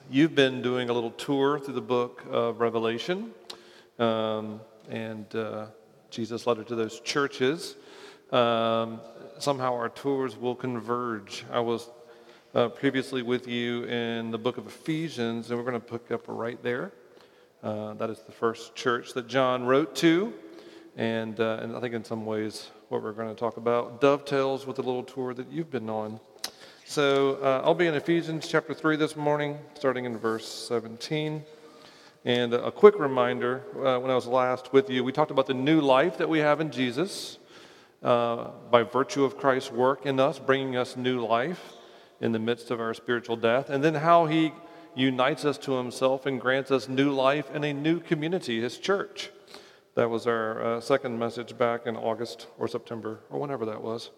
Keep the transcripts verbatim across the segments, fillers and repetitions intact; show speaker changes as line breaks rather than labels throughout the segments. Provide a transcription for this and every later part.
You've been doing a little tour through the book of Revelation um, and uh, Jesus' letter to those churches. Um, somehow our tours will converge. I was uh, previously with you in the book of Ephesians, and we're going to pick up right there. Uh, that is the first church that John wrote to, and, uh, and I think in some ways what we're going to talk about dovetails with the little tour that you've been on. So uh, I'll be in Ephesians chapter three this morning, starting in verse seventeen. And a quick reminder, uh, when I was last with you, we talked about the new life that we have in Jesus uh, by virtue of Christ's work in us, bringing us new life in the midst of our spiritual death, and then how he unites us to himself and grants us new life in a new community, his church. That was our uh, second message back in August or September, or whenever that was.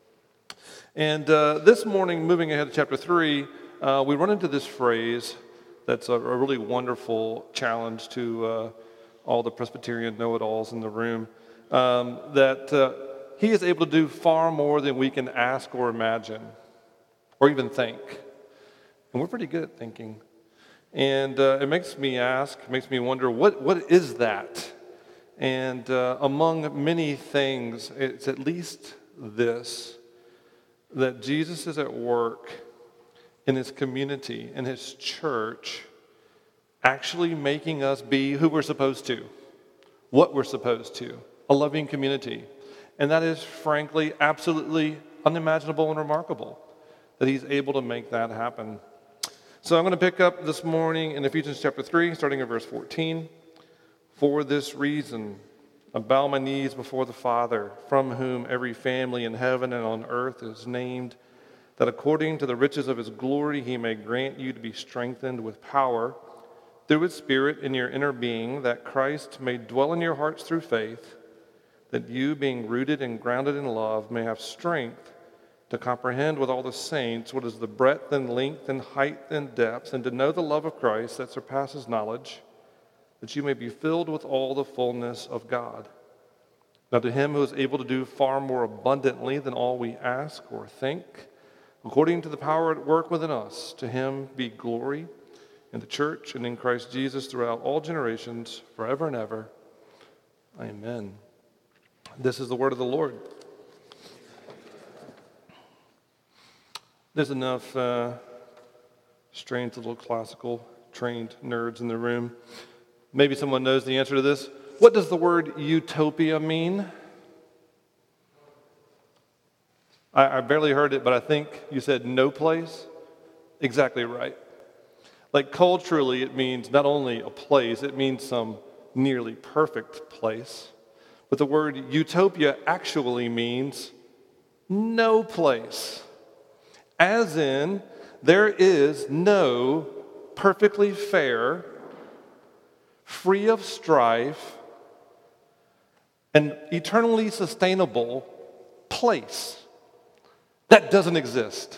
And uh, this morning, moving ahead to chapter three, uh, we run into this phrase that's a, a really wonderful challenge to uh, all the Presbyterian know-it-alls in the room, um, that uh, he is able to do far more than we can ask or imagine, or even think. And we're pretty good at thinking. And uh, it makes me ask, makes me wonder, what what is that? And uh, among many things, it's at least this, that Jesus is at work in his community, in his church, actually making us be who we're supposed to, what we're supposed to, a loving community. And that is, frankly, absolutely unimaginable and remarkable, that he's able to make that happen. So I'm going to pick up this morning in Ephesians chapter three, starting at verse fourteen. For this reason, I bow my knees before the Father, from whom every family in heaven and on earth is named, that according to the riches of his glory he may grant you to be strengthened with power through his Spirit in your inner being, that Christ may dwell in your hearts through faith, that you, being rooted and grounded in love, may have strength to comprehend with all the saints what is the breadth and length and height and depth, and to know the love of Christ that surpasses knowledge, that you may be filled with all the fullness of God. Now to him who is able to do far more abundantly than all we ask or think, according to the power at work within us, to him be glory in the church and in Christ Jesus throughout all generations, forever and ever. Amen. This is the word of the Lord. There's enough uh, strange little classical trained nerds in the room. Maybe someone knows the answer to this. What does the word utopia mean? I, I barely heard it, but I think you said no place. Exactly right. Like culturally, it means not only a place, it means some nearly perfect place. But the word utopia actually means no place. As in, there is no perfectly fair, free of strife, and eternally sustainable place. That doesn't exist.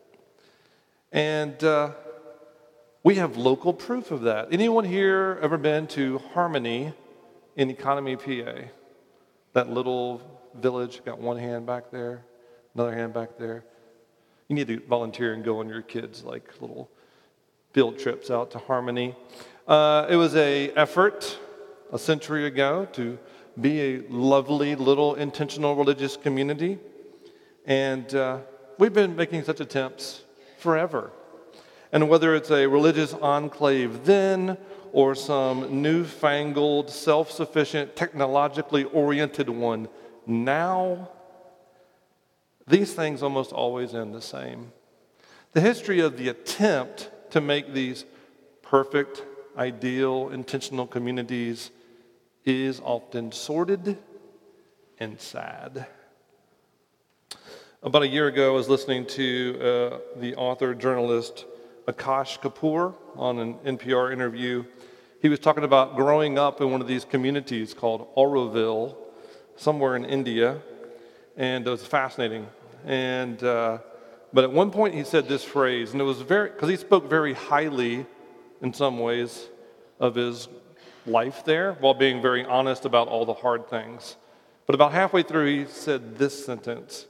And uh, we have local proof of that. Anyone here ever been to Harmony in Economy, P A? That little village, got one hand back there, another hand back there. You need to volunteer and go on your kids' like little field trips out to Harmony. Uh, it was a effort a century ago to be a lovely little intentional religious community. And uh, we've been making such attempts forever. And whether it's a religious enclave then or some newfangled, self-sufficient, technologically oriented one now, these things almost always end the same. The history of the attempt to make these perfect, ideal, intentional communities is often sordid and sad. About a year ago, I was listening to uh, the author, journalist Akash Kapoor on an N P R interview. He was talking about growing up in one of these communities called Auroville, somewhere in India, and it was fascinating. And uh, but at one point he said this phrase, and it was very, because he spoke very highly in some ways of his life there, while being very honest about all the hard things. But about halfway through, he said this sentence: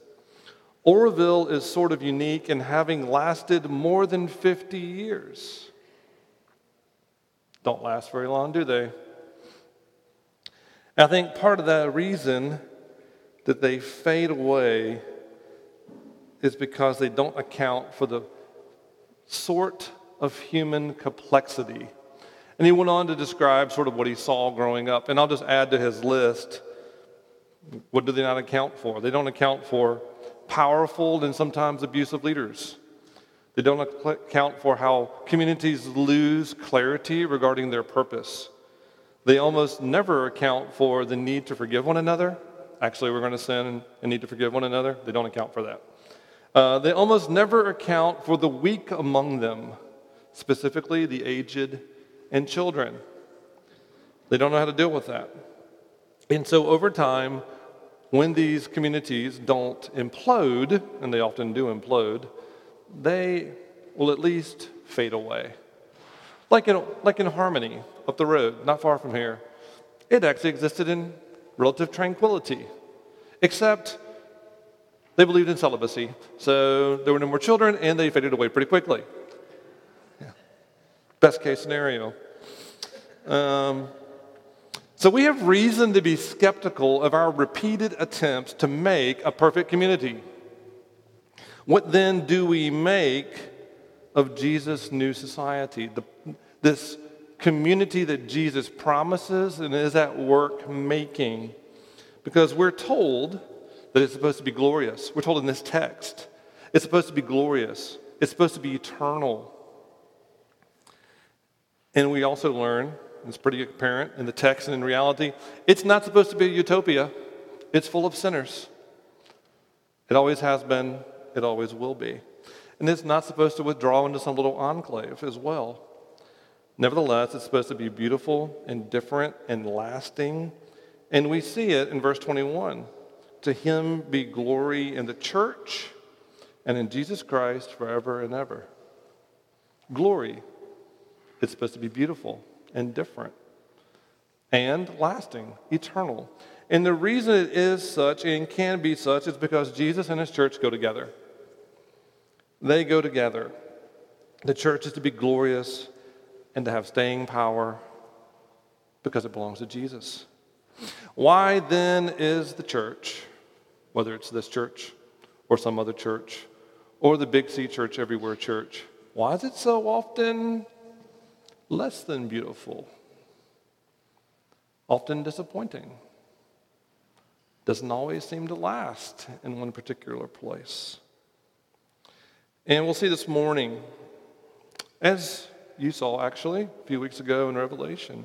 Auroville is sort of unique in having lasted more than fifty years. Don't last very long, do they? I think part of that reason that they fade away is because they don't account for the sort of human complexity. And he went on to describe sort of what he saw growing up. And I'll just add to his list, what do they not account for? They don't account for powerful and sometimes abusive leaders. They don't account for how communities lose clarity regarding their purpose. They almost never account for the need to forgive one another. Actually, we're going to sin and, and need to forgive one another. They don't account for that. Uh, they almost never account for the weak among them, specifically the aged and children. They don't know how to deal with that. And so over time, when these communities don't implode, and they often do implode, they will at least fade away. Like in, like in Harmony, up the road, not far from here. It actually existed in relative tranquility, except they believed in celibacy. So there were no more children, and they faded away pretty quickly. Yeah. Best case scenario. Um, so we have reason to be skeptical of our repeated attempts to make a perfect community. What then do we make of Jesus' new society? The, this community that Jesus promises and is at work making. Because we're told that it's supposed to be glorious. We're told in this text, it's supposed to be glorious. It's supposed to be eternal. And we also learn, it's pretty apparent in the text and in reality, it's not supposed to be a utopia. It's full of sinners. It always has been. It always will be. And it's not supposed to withdraw into some little enclave as well. Nevertheless, it's supposed to be beautiful and different and lasting. And we see it in verse twenty-one. To him be glory in the church and in Jesus Christ forever and ever. Glory. It's supposed to be beautiful and different and lasting, eternal. And the reason it is such and can be such is because Jesus and his church go together. They go together. The church is to be glorious and to have staying power because it belongs to Jesus. Why then is the church, whether it's this church or some other church or the Big C Church Everywhere Church, why is it so often less than beautiful? Often disappointing. Doesn't always seem to last in one particular place. And we'll see this morning, as you saw actually a few weeks ago in Revelation,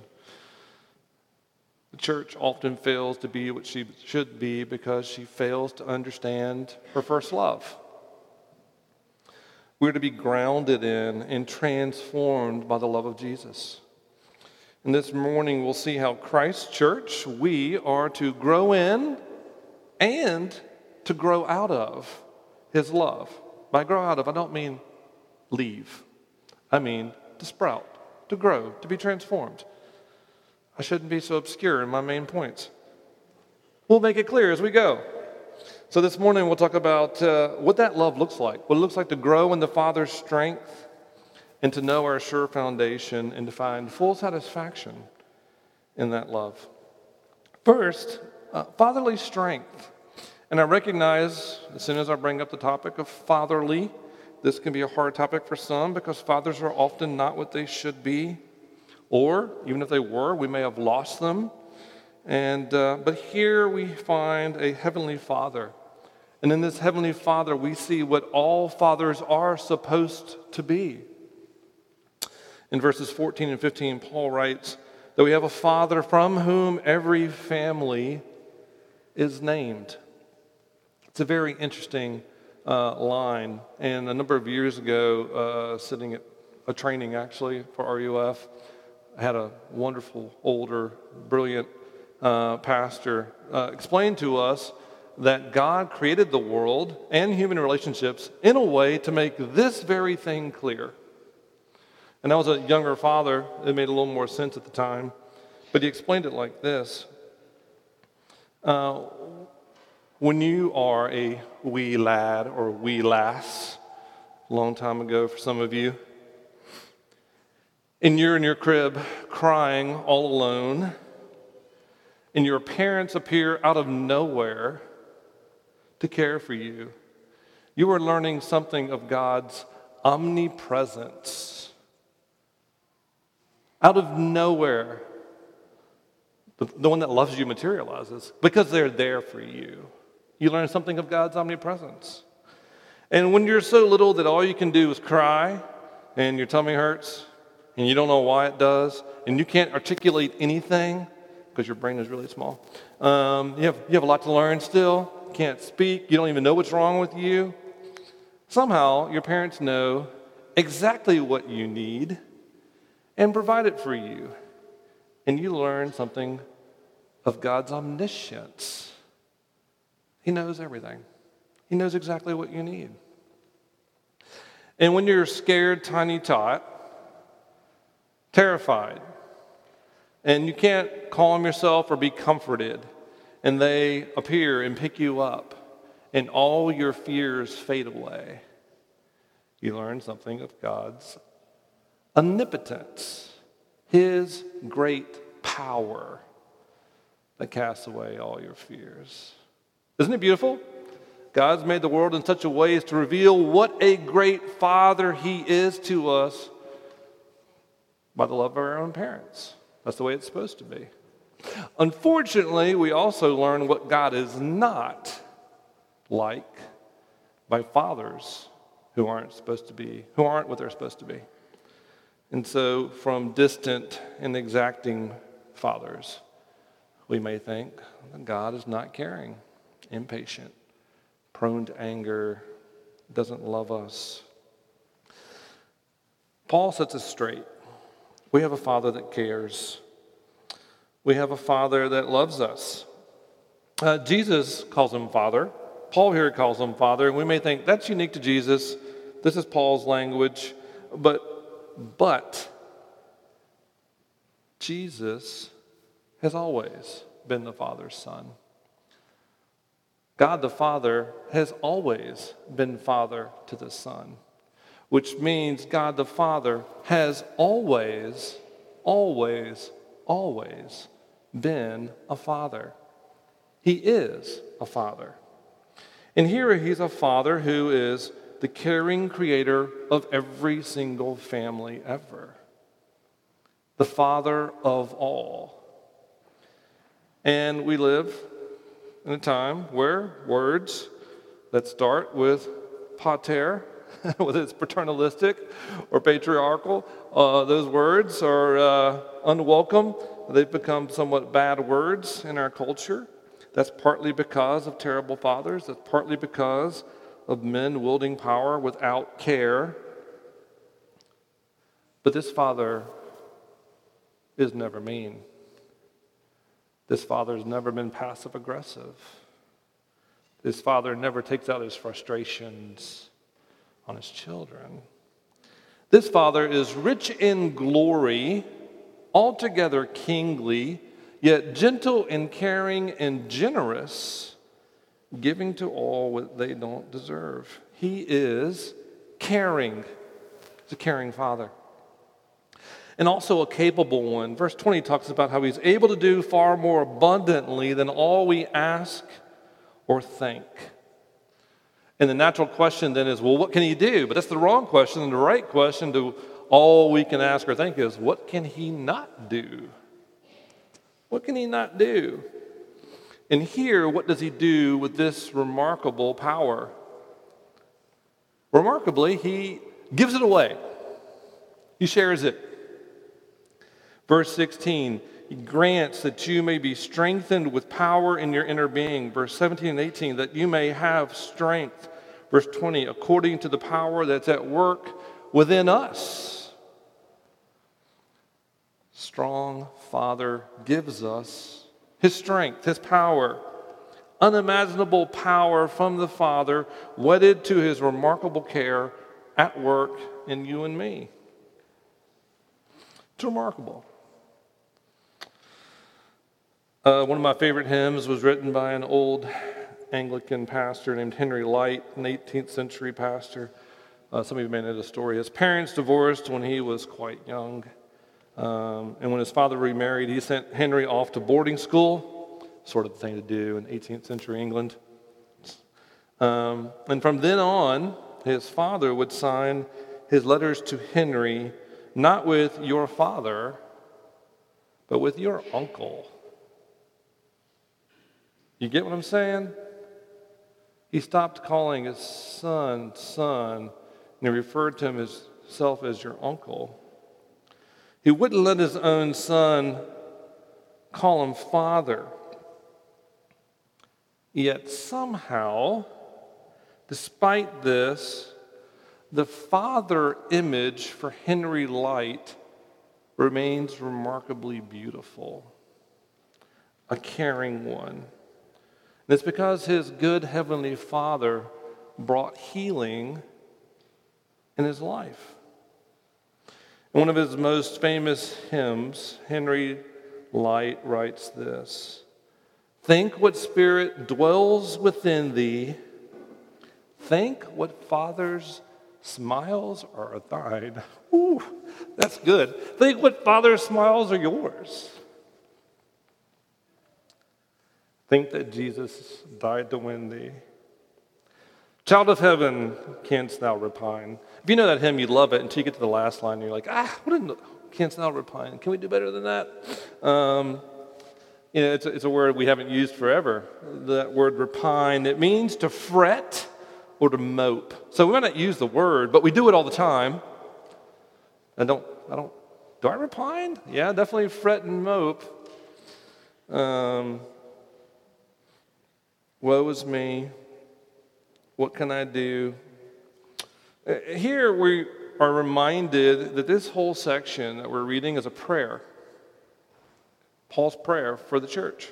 the church often fails to be what she should be because she fails to understand her first love. We're to be grounded in and transformed by the love of Jesus. And this morning we'll see how Christ's church, we are to grow in and to grow out of his love. By grow out of, I don't mean leave. I mean to sprout, to grow, to be transformed. I shouldn't be so obscure in my main points. We'll make it clear as we go. So this morning we'll talk about uh, what that love looks like, what it looks like to grow in the Father's strength and to know our sure foundation and to find full satisfaction in that love. First, uh, fatherly strength. And I recognize as soon as I bring up the topic of fatherly, this can be a hard topic for some because fathers are often not what they should be. Or, even if they were, we may have lost them. And uh, but here we find a heavenly Father. And in this heavenly Father, we see what all fathers are supposed to be. In verses fourteen and fifteen, Paul writes that we have a Father from whom every family is named. It's a very interesting uh, line. And a number of years ago, uh, sitting at a training actually for R U F, I had a wonderful, older, brilliant uh, pastor uh, explain to us that God created the world and human relationships in a way to make this very thing clear. And I was a younger father. It made a little more sense at the time. But he explained it like this. Uh, when you are a wee lad or wee lass, a long time ago for some of you, and you're in your crib crying all alone, and your parents appear out of nowhere to care for you, you are learning something of God's omnipresence. Out of nowhere, the, the one that loves you materializes because they're there for you. You learn something of God's omnipresence. And when you're so little that all you can do is cry and your tummy hurts and you don't know why it does and you can't articulate anything because your brain is really small. Um, you have, you have a lot to learn still. Can't speak. You don't even know what's wrong with you. Somehow your parents know exactly what you need and provide it for you. And you learn something of God's omniscience. He knows everything. He knows exactly what you need. And when you're scared, tiny tot, terrified, and you can't calm yourself or be comforted, and they appear and pick you up, and all your fears fade away, you learn something of God's omnipotence, His great power that casts away all your fears. Isn't it beautiful? God's made the world in such a way as to reveal what a great Father He is to us by the love of our own parents. That's the way it's supposed to be. Unfortunately, we also learn what God is not like by fathers who aren't supposed to be, who aren't what they're supposed to be. And so from distant and exacting fathers, we may think that God is not caring, impatient, prone to anger, doesn't love us. Paul sets us straight. We have a Father that cares. We have a Father that loves us. Uh, Jesus calls him Father. Paul here calls him Father. And we may think that's unique to Jesus. This is Paul's language. But, but, Jesus has always been the Father's Son. God the Father has always been Father to the Son, which means God the Father has always, always, always been a Father. He is a Father. And here He's a Father who is the caring creator of every single family ever. The Father of all. And we live in a time where words that start with pater, whether it's paternalistic or patriarchal, uh, those words are uh, unwelcome. They've become somewhat bad words in our culture. That's partly because of terrible fathers. That's partly because of men wielding power without care. But this Father is never mean. This Father has never been passive-aggressive. This Father never takes out his frustrations on his children. This Father is rich in glory, altogether kingly, yet gentle and caring and generous, giving to all what they don't deserve. He is caring. He's a caring Father. And also a capable one. Verse twenty talks about how He's able to do far more abundantly than all we ask or think. And the natural question then is, well, what can He do? But that's the wrong question. And the right question to all we can ask or think is, what can He not do? What can He not do? And here, what does He do with this remarkable power? Remarkably, He gives it away. He shares it. Verse sixteen, He grants that you may be strengthened with power in your inner being. Verse seventeen and eighteen, that you may have strength. Verse twenty, according to the power that's at work within us. Strong Father gives us His strength, His power. Unimaginable power from the Father, wedded to His remarkable care at work in you and me. It's remarkable. Uh, one of my favorite hymns was written by an old Anglican pastor named Henry Light, an eighteenth century pastor. Uh, some of you may know the story. His parents divorced when he was quite young. Um, and when his father remarried, he sent Henry off to boarding school, sort of the thing to do in eighteenth century England. Um, and from then on, his father would sign his letters to Henry not with your father, but with your uncle. You get what I'm saying? He stopped calling his son, son, and he referred to himself as your uncle. He wouldn't let his own son call him father. Yet somehow, despite this, the father image for Henry Light remains remarkably beautiful, a caring one. And it's because his good heavenly Father brought healing in his life. In one of his most famous hymns, Henry Light writes this: "Think what spirit dwells within thee. Think what Father's smiles are thine." Ooh, that's good. Think what Father's smiles are yours. Think that Jesus died to win thee. Child of heaven, canst thou repine? If you know that hymn, you love it until you get to the last line and you're like, ah, what in the, canst thou repine? Can we do better than that? Um, you know, it's a, it's a word we haven't used forever. That word repine, it means to fret or to mope. So we might not use the word, but we do it all the time. I don't, I don't, do I repine? Yeah, definitely fret and mope. Um, woe is me. What can I do? Here we are reminded that this whole section that we're reading is a prayer. Paul's prayer for the church.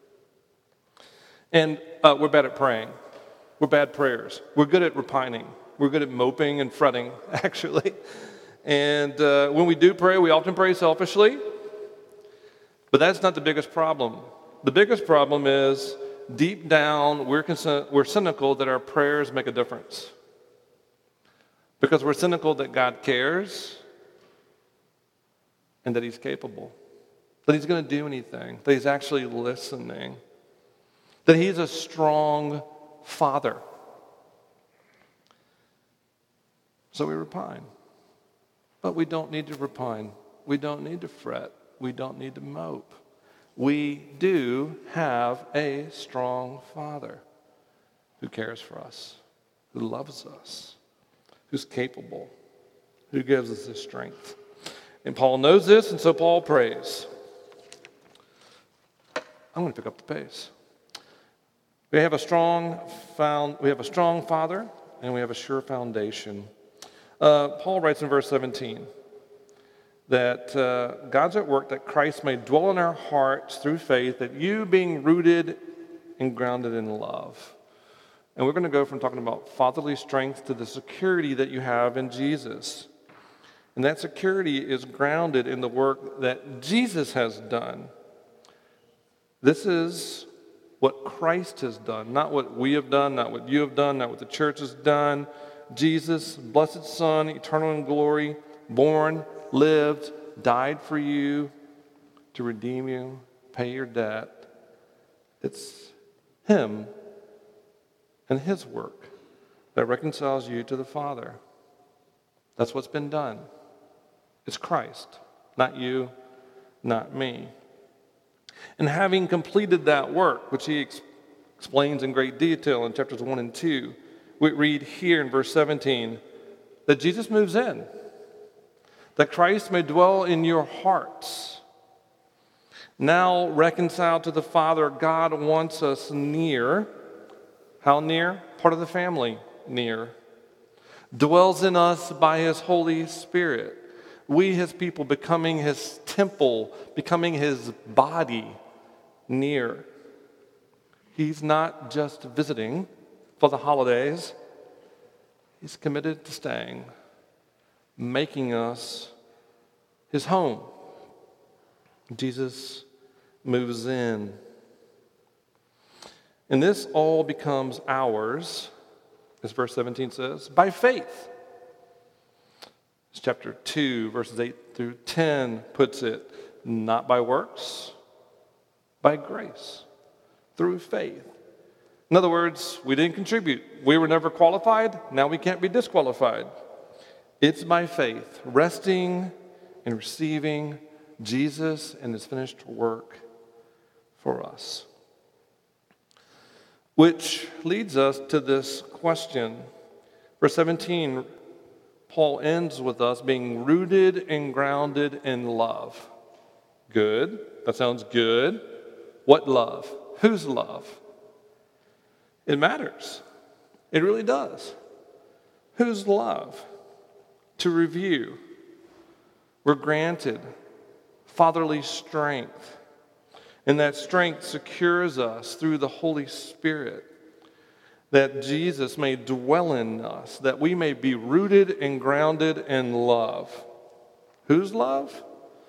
And uh, we're bad at praying. We're bad prayers. We're good at repining. We're good at moping and fretting, actually. And uh, when we do pray, we often pray selfishly. But that's not the biggest problem. The biggest problem is deep down, we're, cons- we're cynical that our prayers make a difference. Because we're cynical that God cares and that He's capable. That He's going to do anything. That He's actually listening. That He's a strong Father. So we repine. But we don't need to repine. We don't need to fret. We don't need to mope. We do have a strong Father who cares for us, who loves us, who's capable, who gives us the strength. And Paul knows this, and so Paul prays. I'm going to pick up the pace. We have a strong found, we have a strong Father, and we have a sure foundation. Uh, Paul writes in verse seventeen that uh, God's at work that Christ may dwell in our hearts through faith, that you being rooted and grounded in love. And we're going to go from talking about fatherly strength to the security that you have in Jesus. And that security is grounded in the work that Jesus has done. This is what Christ has done, not what we have done, not what you have done, not what the church has done. Jesus, blessed Son, eternal in glory, born, lived, died for you to redeem you, pay your debt. It's Him and His work that reconciles you to the Father. That's what's been done. It's Christ, not you, not me. And having completed that work, which he ex- explains in great detail in chapters one and two, we read here in verse seventeen that Jesus moves in, that Christ may dwell in your hearts. Now reconciled to the Father, God wants us near. How near? Part of the family, near. Dwells in us by His Holy Spirit. We, His people, becoming His temple, becoming His body, near. He's not just visiting for the holidays. He's committed to staying, making us His home. Jesus moves in. And this all becomes ours, as verse seventeen says, by faith. It's chapter two, verses eight through ten puts it, not by works, by grace, through faith. In other words, we didn't contribute. We were never qualified. Now we can't be disqualified. It's by faith, resting and receiving Jesus and his finished work for us. Which leads us to this question. Verse seventeen, Paul ends with us being rooted and grounded in love. Good. That sounds good. What love? Whose love? It matters. It really does. Whose love? To review, we're granted fatherly strength, and that strength secures us through the Holy Spirit, that Jesus may dwell in us, that we may be rooted and grounded in love. Whose love?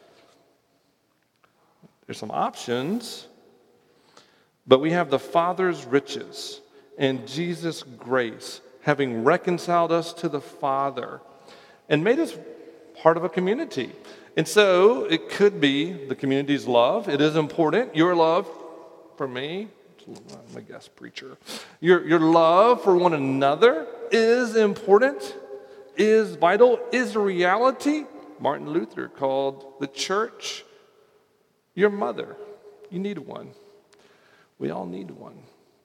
There's some options, but we have the Father's riches and Jesus' grace, having reconciled us to the Father and made us part of a community. And so it could be the community's love. It is important. Your love for me, I'm a guest preacher. Your, your love for one another is important, is vital, is a reality. Martin Luther called the church your mother. You need one. We all need one.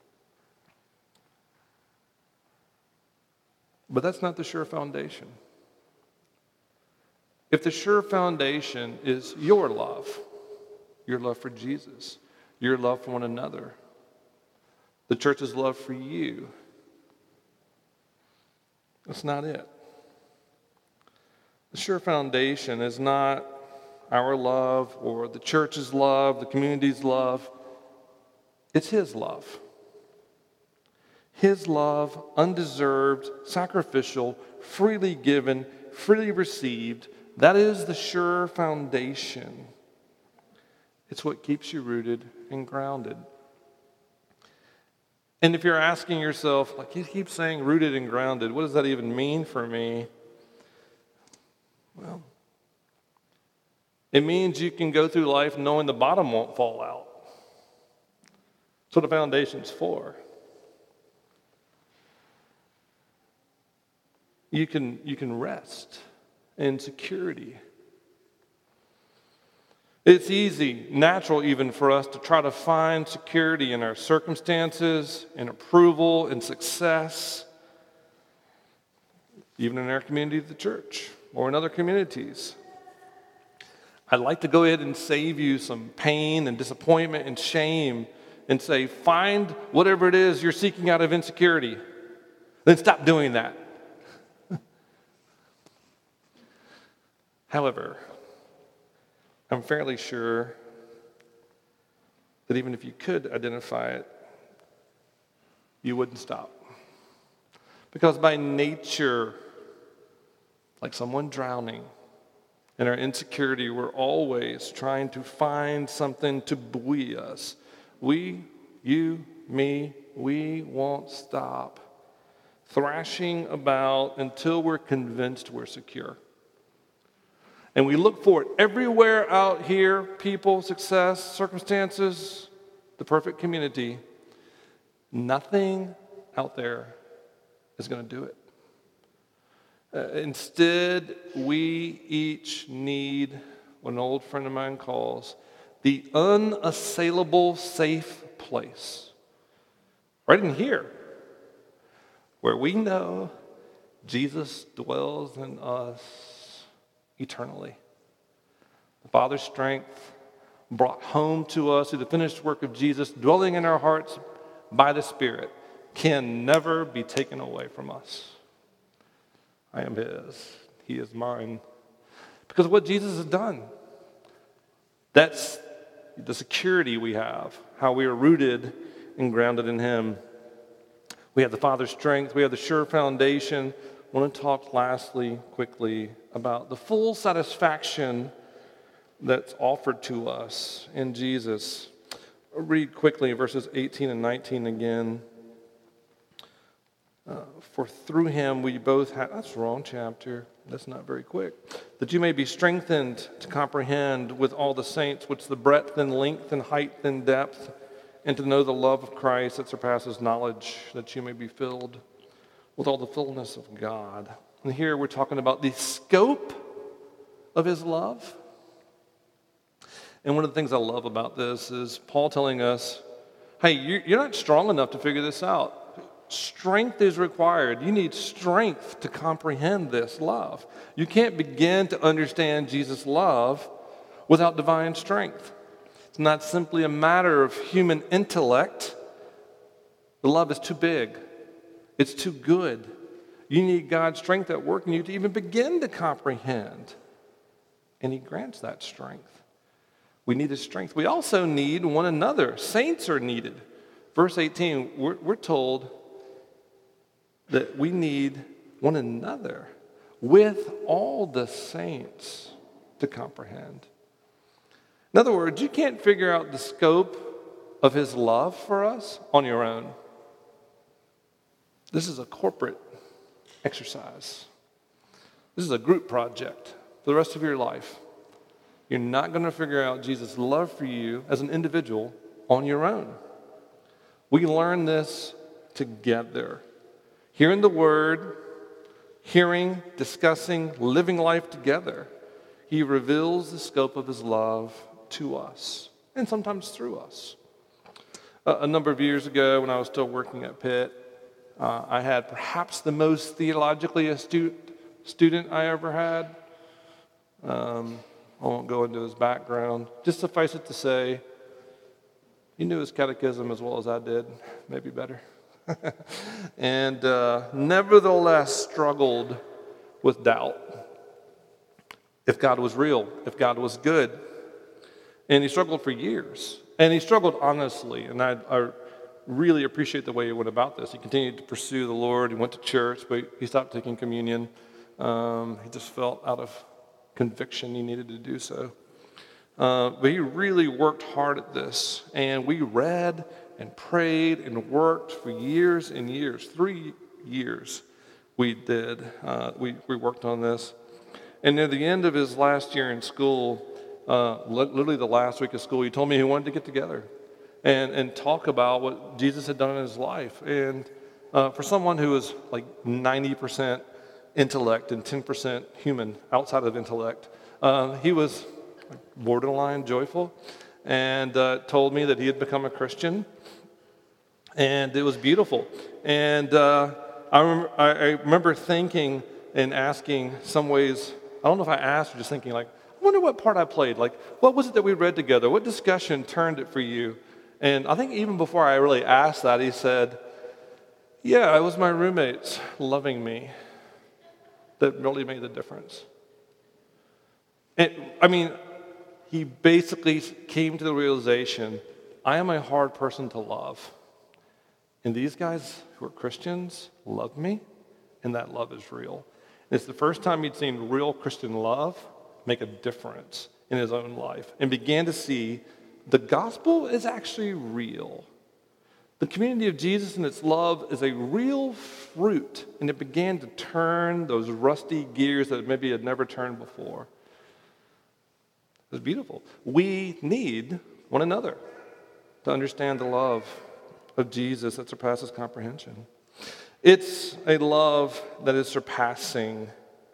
But that's not the sure foundation. If the sure foundation is your love, your love for Jesus, your love for one another, the church's love for you, that's not it. The sure foundation is not our love or the church's love, the community's love. It's his love. His love, undeserved, sacrificial, freely given, freely received. That is the sure foundation. It's what keeps you rooted and grounded. And if you're asking yourself, like he keeps saying rooted and grounded, what does that even mean for me? Well, it means you can go through life knowing the bottom won't fall out. That's what the foundation's for. You can, you can rest in security. It's easy, natural even for us to try to find security in our circumstances, in approval, in success, even in our community, the church, or in other communities. I'd like to go ahead and save you some pain and disappointment and shame and say, find whatever it is you're seeking out of insecurity. Then stop doing that. However, I'm fairly sure that even if you could identify it, you wouldn't stop. Because by nature, like someone drowning, in our insecurity, we're always trying to find something to buoy us. We, you, me, we won't stop thrashing about until we're convinced we're secure. And we look for it everywhere out here, people, success, circumstances, the perfect community. Nothing out there is going to do it. Uh, instead, we each need what an old friend of mine calls the unassailable safe place. Right in here, where we know Jesus dwells in us eternally. The Father's strength brought home to us through the finished work of Jesus, dwelling in our hearts by the Spirit, can never be taken away from us. I am his. He is mine. Because of what Jesus has done. That's the security we have, how we are rooted and grounded in him. We have the Father's strength. We have the sure foundation. I want to talk lastly, quickly, about the full satisfaction that's offered to us in Jesus. I'll read quickly verses eighteen and nineteen again. Uh, For through him we both have, that's the wrong chapter. That's not very quick. That you may be strengthened to comprehend with all the saints what's the breadth and length and height and depth, and to know the love of Christ that surpasses knowledge, that you may be filled with all the fullness of God. And here we're talking about the scope of his love. And one of the things I love about this is Paul telling us, hey, you're not strong enough to figure this out. Strength is required. You need strength to comprehend this love. You can't begin to understand Jesus' love without divine strength. It's not simply a matter of human intellect. The love is too big. It's too good. You need God's strength at work in you to even begin to comprehend. And he grants that strength. We need his strength. We also need one another. Saints are needed. Verse eighteen, we're, we're told that we need one another with all the saints to comprehend. In other words, you can't figure out the scope of his love for us on your own. This is a corporate exercise. This is a group project for the rest of your life. You're not going to figure out Jesus' love for you as an individual on your own. We learn this together. Hearing the word, hearing, discussing, living life together, he reveals the scope of his love to us, and sometimes through us. Uh, a number of years ago, when I was still working at Pitt, uh, I had perhaps the most theologically astute student I ever had. Um, I won't go into his background. Just suffice it to say, he knew his catechism as well as I did, maybe better. and uh, nevertheless struggled with doubt. If God was real, if God was good. And he struggled for years. And he struggled honestly. And I, I really appreciate the way he went about this. He continued to pursue the Lord. He went to church, but he stopped taking communion. Um, he just felt out of conviction he needed to do so. Uh, but he really worked hard at this. And we read and prayed and worked for years and years. Three years we did. Uh, we, we worked on this. And near the end of his last year in school, uh, literally the last week of school, he told me he wanted to get together and, and talk about what Jesus had done in his life. And uh, for someone who was like ninety percent intellect and ten percent human outside of intellect, uh, he was borderline joyful and uh, told me that he had become a Christian. And it was beautiful. And uh, I, remember, I, I remember thinking and asking some ways, I don't know if I asked or just thinking like, I wonder what part I played. Like, what was it that we read together? What discussion turned it for you? And I think even before I really asked that, he said, yeah, it was my roommates loving me that really made the difference. And, I mean, he basically came to the realization, I am a hard person to love. And these guys who are Christians love me, and that love is real. And it's the first time he'd seen real Christian love make a difference in his own life and began to see the gospel is actually real. The community of Jesus and its love is a real fruit, and it began to turn those rusty gears that maybe had never turned before. It was beautiful. We need one another to understand the love of Jesus that surpasses comprehension. It's a love that is surpassing,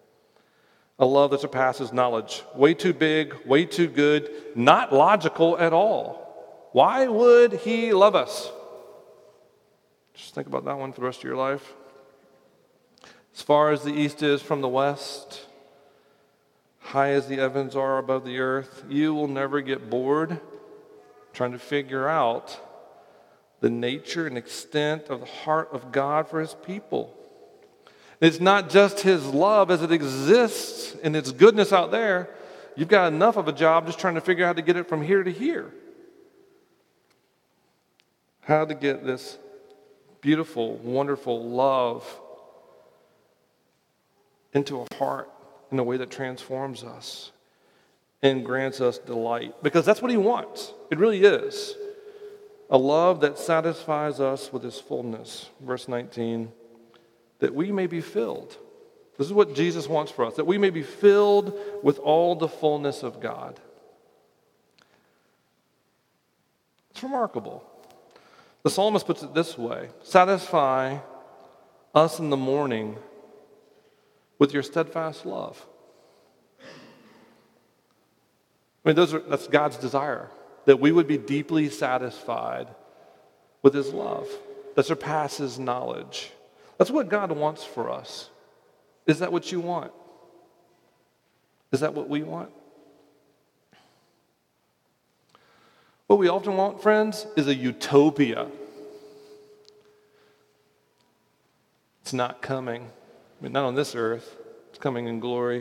a love that surpasses knowledge. Way too big, way too good, not logical at all. Why would he love us? Just think about that one for the rest of your life. As far as the east is from the west, high as the heavens are above the earth, you will never get bored trying to figure out the nature and extent of the heart of God for his people. It's not just his love as it exists and its goodness out there. You've got enough of a job just trying to figure out how to get it from here to here. How to get this beautiful, wonderful love into a heart in a way that transforms us and grants us delight. Because that's what he wants. It really is. A love that satisfies us with his fullness. Verse nineteen, that we may be filled This is what Jesus wants for us, that we may be filled with all the fullness of God. It's remarkable. The psalmist puts it this way: satisfy us in the morning with your steadfast love. I mean, those are, that's God's desire, that we would be deeply satisfied with his love that surpasses knowledge. That's what God wants for us. Is that what you want? Is that what we want? What we often want, friends, is a utopia. It's not coming. I mean, not on this earth. It's coming in glory.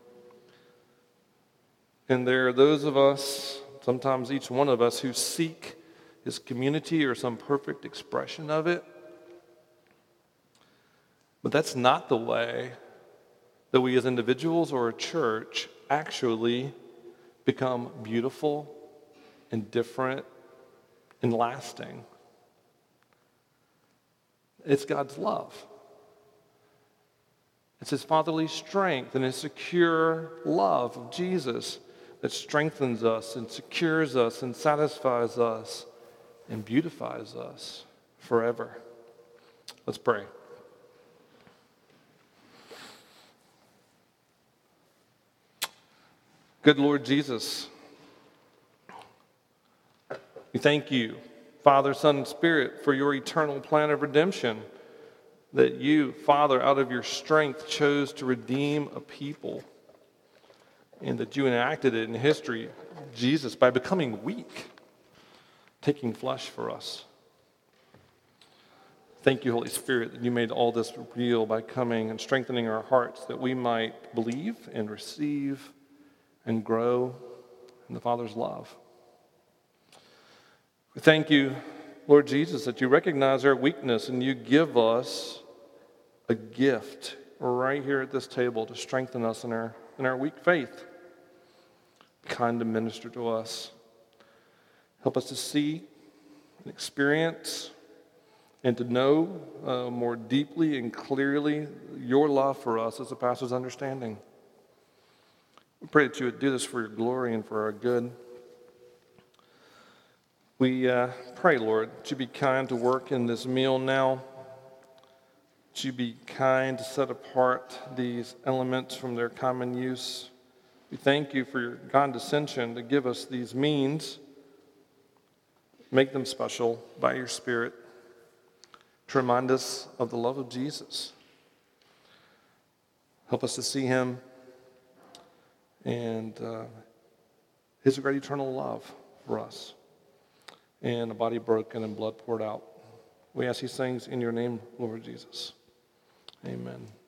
And there are those of us, sometimes each one of us, who seek his community or some perfect expression of it. But that's not the way that we as individuals or a church actually become beautiful and different and lasting. It's God's love. It's his fatherly strength and his secure love of Jesus that strengthens us and secures us and satisfies us and beautifies us forever. Let's pray. Good Lord Jesus, we thank you, Father, Son, and Spirit, for your eternal plan of redemption, that you, Father, out of your strength chose to redeem a people, and that you enacted it in history, Jesus, by becoming weak, taking flesh for us. Thank you, Holy Spirit, that you made all this real by coming and strengthening our hearts, that we might believe and receive and grow in the Father's love. We thank you, Lord Jesus, that you recognize our weakness and you give us a gift right here at this table to strengthen us in our, in our weak faith. Be kind to minister to us. Help us to see and experience and to know uh, more deeply and clearly your love for us as a pastor's understanding. We pray that you would do this for your glory and for our good. We uh, pray, Lord, that you be kind to work in this meal now. That you be kind to set apart these elements from their common use. We thank you for your condescension to give us these means. Make them special by your Spirit to remind us of the love of Jesus. Help us to see him and uh, his great eternal love for us, and a body broken and blood poured out. We ask these things in your name, Lord Jesus. Amen.